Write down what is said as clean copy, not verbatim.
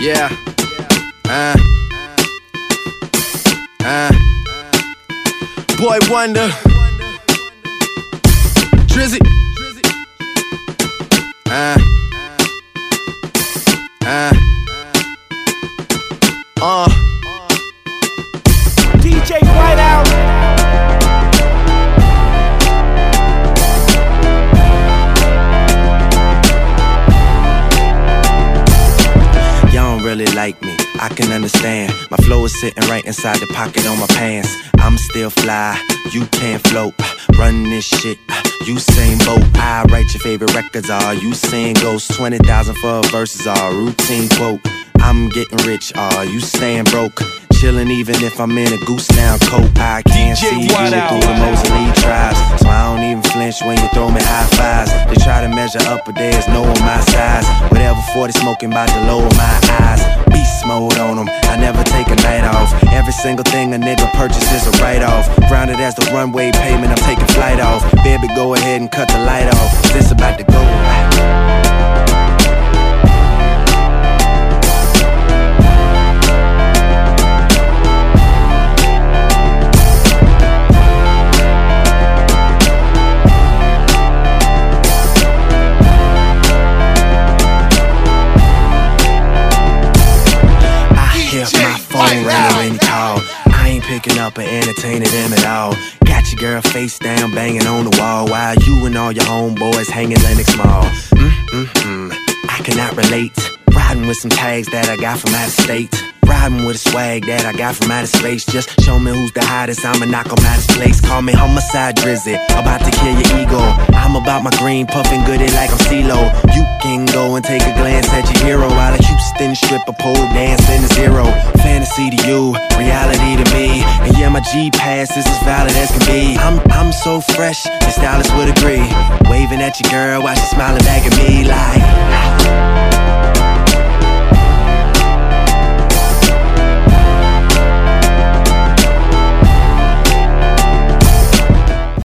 Yeah. Boy Wonder. Drizzy. DJ Whiteout. Y'all don't really like me, I can understand. My flow is sitting right inside the pocket on my pants. I'm still fly, you can't float. Run this shit, Usain Bolt. I write your favorite records, all you sing ghosts. 20,000 for a verses, all routine quote. I'm getting rich, all you staying broke. Chillin' even if I'm in a goose down coat. I can't see you through the Mosley tribes, so I don't even flinch when you throw me high fives. They try to measure up, but there's no on my size. Whatever 40 smoking bout to lower my eyes. Beast mode on them, I never take a night off. Every single thing a nigga purchases a write-off. Grounded as the runway payment, I'm taking flight off. Baby, go ahead and cut the light off. This about to go. My phone ringing when you call. I ain't picking up or entertaining them at all. Got your girl face down, banging on the wall, while you and all your homeboys hanging Lenox Mall. I cannot relate. Riding with some tags that I got from out of state. Riding with a swag that I got from outer space. Just show me who's the hottest, I'ma knock 'em out of place. Call me homicide Drizzy, about to kill your ego. I'm about my green, puffin' goody like I'm CeeLo. You can go and take a glance at your hero, while a Houston stripper pole dancing to zero. Fantasy to you, reality to me. And yeah, my G-Pass is as valid as can be. I'm so fresh, the stylist would agree. Waving at your girl while she smiling back at me like